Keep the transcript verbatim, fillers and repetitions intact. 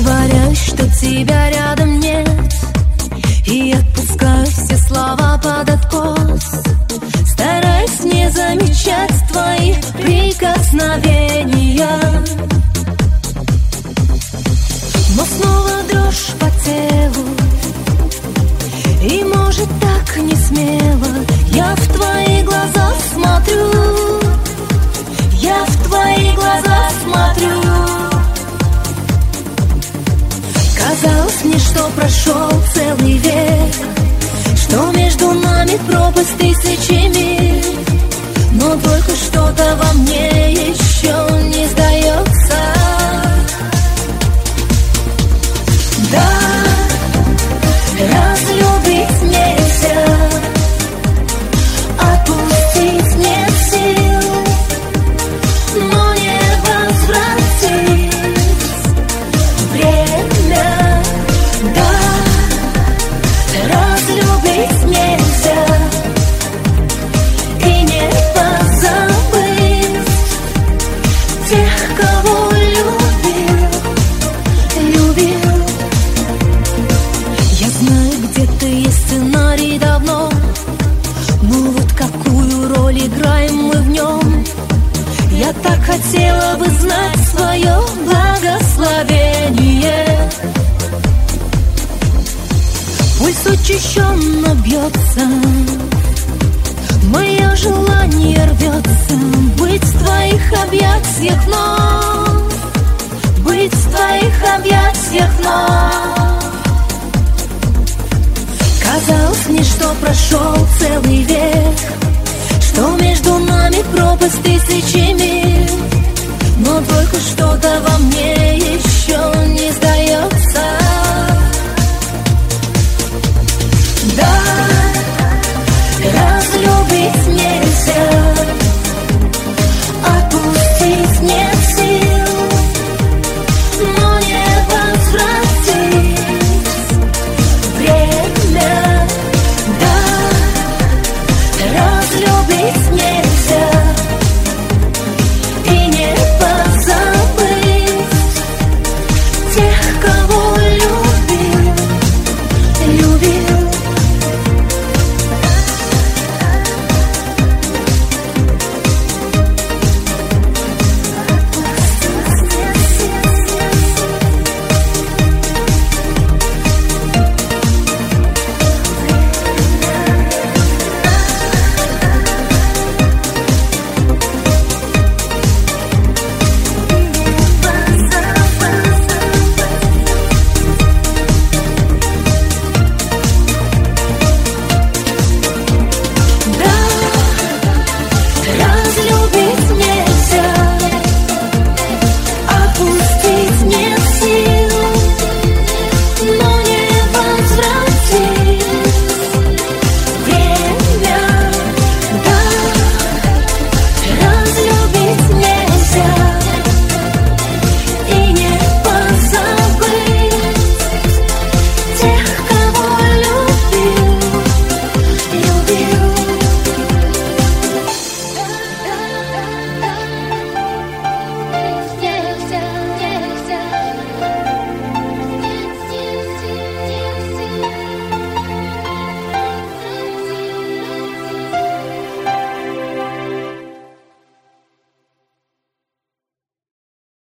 Притворяюсь, что тебя рядом нет, и отпускаю все слова под откос. Стараюсь не замечать твои прикосновения, но снова дрожь по телу. И может так не смело я в твои глаза смотрю, я в твои глаза смотрю. Казалось мне, что прошел целый век, что между нами пропасть тысячи миль, но только что-то во мне еще не сдается. Да, разлюбить нельзя, отпустить нет сил, но не возвратить время. Да, разлюбить нельзя и не позабыть тех, кого любил, любил. Я знаю, где-то есть сценарий давно, но вот какую роль играем мы в нем. Я так хотела бы знать свое благословение. Пульс учащенно бьется, мое желание рвется быть в твоих объятиях вновь, быть в твоих объятиях вновь. Казалось мне, что прошел целый век, что между нами пропасть тысячи миль, но только что-то во